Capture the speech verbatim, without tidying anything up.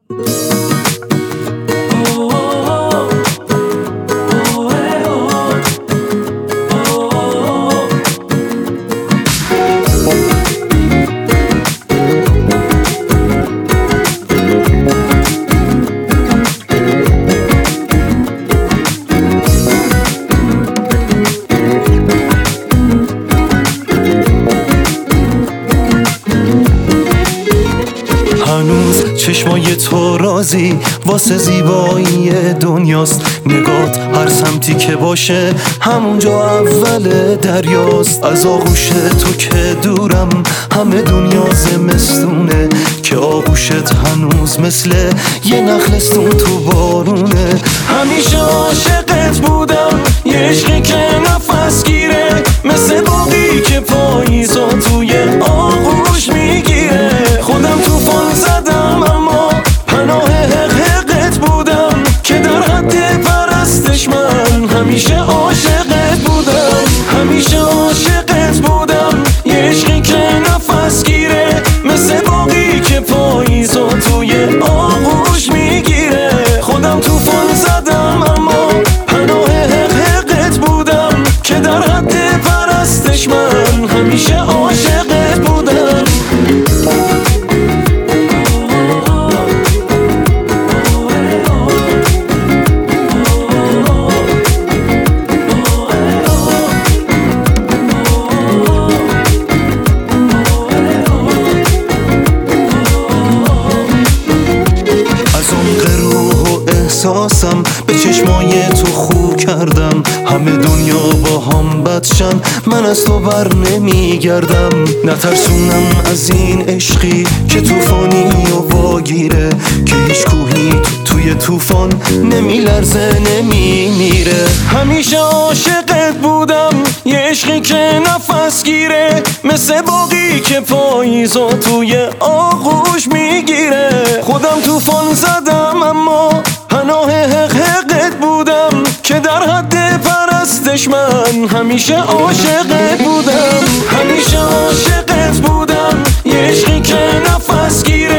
هنوز چشمای تو رازی واسه زیبایی دنیاست. نگات هر سمتی که باشه همونجا اول دریاست. از آغوش تو که دورم همه دنیا زمستونه، که آغوشت هنوز مثل یه نخلستون تو بارونه. همیشه عاشقت بودم، یه عشقی که نفس گیره، مثل باقی که پاییزا توی آغوش میگیره. خودم توفان زدم اما پناه حق حقت بودم، که در حد پرستش من همیشه عاشقت بودم. همیشه عاشقت بودم، یه عشقی که نفس گیره، مثل باقی که پاییزا توی آغوش میگیره. خودم توفان زدم اما پناه حق حقت بودم، که در حد پرستش من همیشه عاشقت بودم. احساسم به چشمای تو خو کردم، همه دنیا با هم بدشن من از تو بر نمیگردم. نترسونم از این عشقی که توفانی و واگیره، که هیچ کوهی توی توفان نمیلرزه نمیمیره. همیشه عاشقت بودم، یه عشقی که نفس گیره، مثل باقی که پاییزا توی آغوش میگیره. خودم توفان زدم اما پناه حق حقت بودم، که در حد پرستش من همیشه عاشقت بودم. همیشه عاشقت بودم، یه عشقی که نفس گیره،